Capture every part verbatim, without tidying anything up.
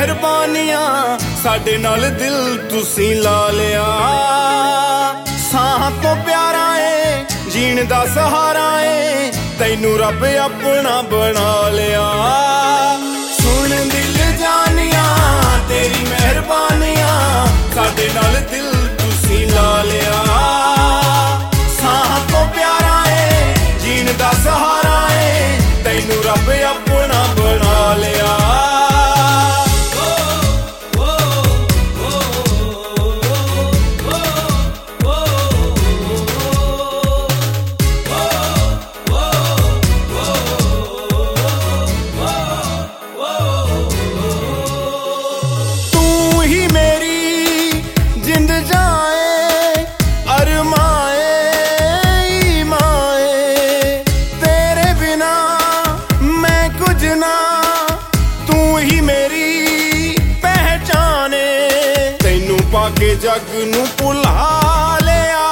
मेहरबानियां साडे नाल दिल तुसी ला लिया। साह तो प्यारा है जीण दा सहारा है, तैनू रब अपना बना लिया। सुन दिल जानिया तेरी मेहरबानियां साडे नाल दिल तुसी ला लिया। साह तो प्यारा है जीण दा सहारा है, तैनू रब अपना बना लिया। के जग नू भुला लिया।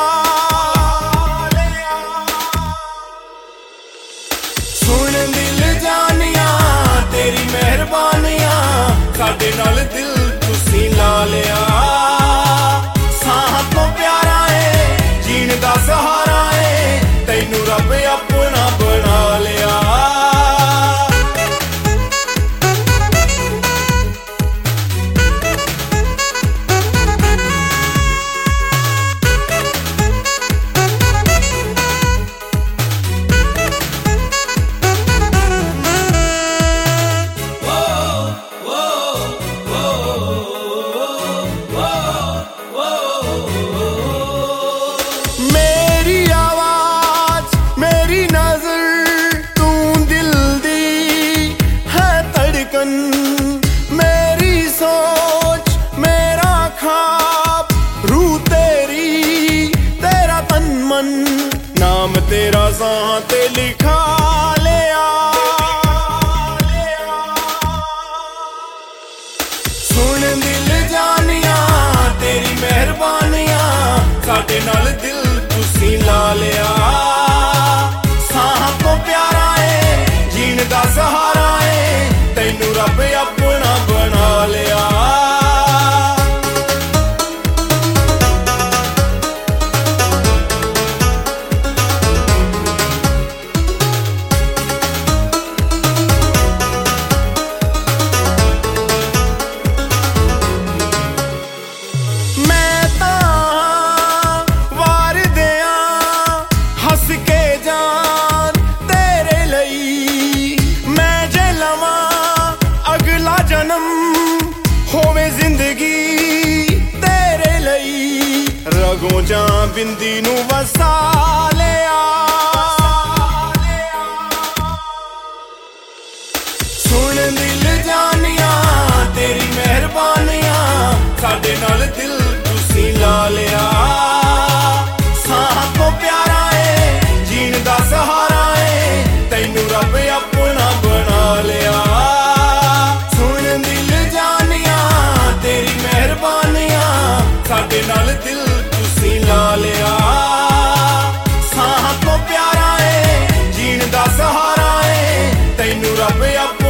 सुन दिल जानिया तेरी मेहरबानियां साडे नाल दिल तुसी ला लिया। साह तो प्यारा है जीण दा सहारा है, तैनू रब अपना बना लिया। मेरी सोच मेरा ख्वाब रूह तेरी तेरा तन मन, नाम तेरा सां ते लिखा लिया। सुन दिल जानिया तेरी मेहरबानियां साडे नाल दिल तुसी ला लिया। साह तो प्यारा है जीण दा सहारा है, तैनू रब अपना बना लिया। मैं तां वार दिया हस के जान तेरे लई, मैं जे लवां अगला जन्म होवे जिंदगी तेरे लई। रगों जां बिंदी नू वसा लिया। सुन दिल जानिया तेरी मेहरबानियां साडे नाल दिल तुसी ला लिया। साह तो प्यारा है जीण दा सहारा है, तैनू रब अपना बना लिया। तेरी मेहरबानियां साडे नाल दिल तुसी ला लिया। साह तो प्यारा है जीण दा सहारा है, तैनू रब